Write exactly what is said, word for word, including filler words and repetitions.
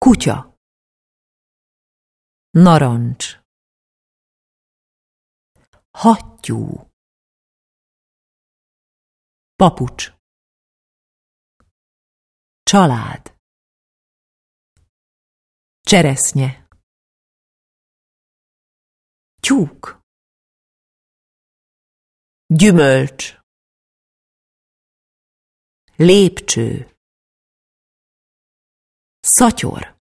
Kutya, narancs, hattyú, papucs, család, cseresznye, tyúk, gyümölcs, lépcső, szatyor.